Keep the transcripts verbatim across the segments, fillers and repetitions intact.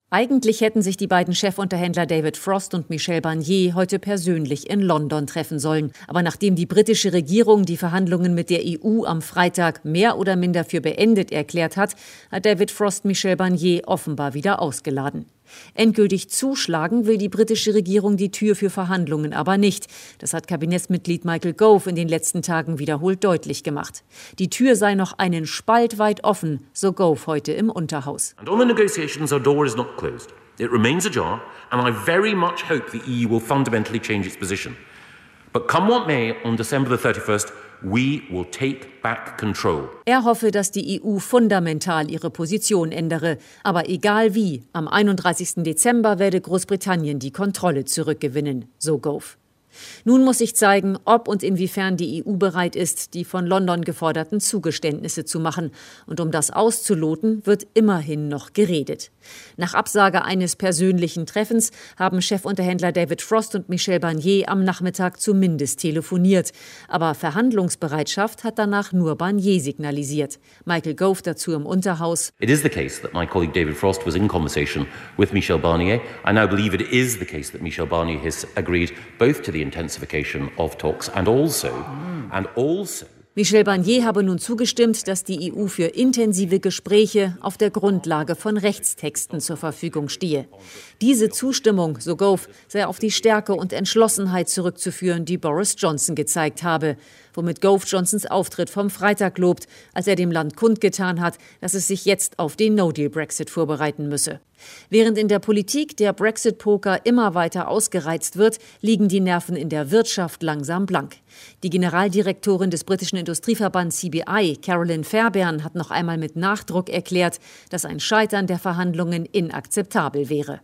Eigentlich hätten sich die beiden Chefunterhändler David Frost und Michel Barnier heute persönlich in London treffen sollen. Aber nachdem die britische Regierung die Verhandlungen mit der E U am Freitag mehr oder minder für beendet erklärt hat, hat David Frost Michel Barnier offenbar wieder ausgeladen. Endgültig zuschlagen will die britische Regierung die Tür für Verhandlungen aber nicht. Das hat Kabinettsmitglied Michael Gove in den letzten Tagen wiederholt deutlich gemacht. Die Tür sei noch einen Spalt weit offen, so Gove heute im Unterhaus. And on the negotiations, our door is not closed. It remains ajar, and I very much hope the E U will fundamentally change its position. But come what may, on December the thirty-first, we will take back control. Er hoffe, dass die E U fundamental ihre Position ändere. Aber egal wie, am einunddreißigsten Dezember werde Großbritannien die Kontrolle zurückgewinnen, so Gove. Nun muss sich zeigen, ob und inwiefern die E U bereit ist, die von London geforderten Zugeständnisse zu machen. Und um das auszuloten, wird immerhin noch geredet. Nach Absage eines persönlichen Treffens haben Chefunterhändler David Frost und Michel Barnier am Nachmittag zumindest telefoniert. Aber Verhandlungsbereitschaft hat danach nur Barnier signalisiert. Michael Gove dazu im Unterhaus. It is the case that my colleague David Frost was in conversation with Michel Barnier. I now believe it is the case that Michel Barnier has agreed both to the intensification of talks and also, and also Michel Barnier habe nun zugestimmt, dass die E U für intensive Gespräche auf der Grundlage von Rechtstexten zur Verfügung stehe. Diese Zustimmung, so Gove, sei auf die Stärke und Entschlossenheit zurückzuführen, die Boris Johnson gezeigt habe. Womit Gove Johnsons Auftritt vom Freitag lobt, als er dem Land kundgetan hat, dass es sich jetzt auf den No-Deal-Brexit vorbereiten müsse. Während in der Politik der Brexit-Poker immer weiter ausgereizt wird, liegen die Nerven in der Wirtschaft langsam blank. Die Generaldirektorin des britischen Industrieverbands C B I, Carolyn Fairbairn, hat noch einmal mit Nachdruck erklärt, dass ein Scheitern der Verhandlungen inakzeptabel wäre.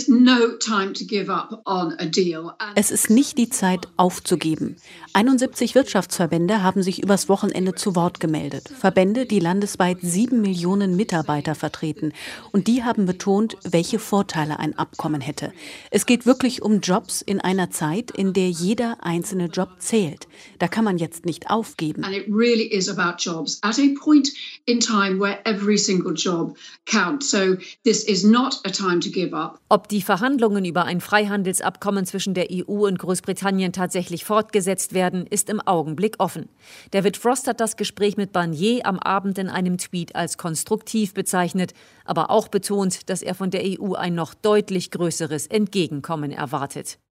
Es ist nicht die Zeit, aufzugeben. einundsiebzig Wirtschaftsverbände haben sich übers Wochenende zu Wort gemeldet. Verbände, die landesweit sieben Millionen Mitarbeiter vertreten. Und die haben betont, welche Vorteile ein Abkommen hätte. Es geht wirklich um Jobs in einer Zeit, in der jeder einzelne Job zählt. Da kann man jetzt nicht aufgeben. And it really is about jobs at a point in time where every single job counts. So this is not a time to give up. Ob die Verhandlungen über ein Freihandelsabkommen zwischen der E U und Großbritannien tatsächlich fortgesetzt werden, ist im Augenblick offen. David Frost hat das Gespräch mit Barnier am Abend in einem Tweet als konstruktiv bezeichnet, aber auch betont, dass er von der E U ein noch deutlich größeres Entgegenkommen erwartet.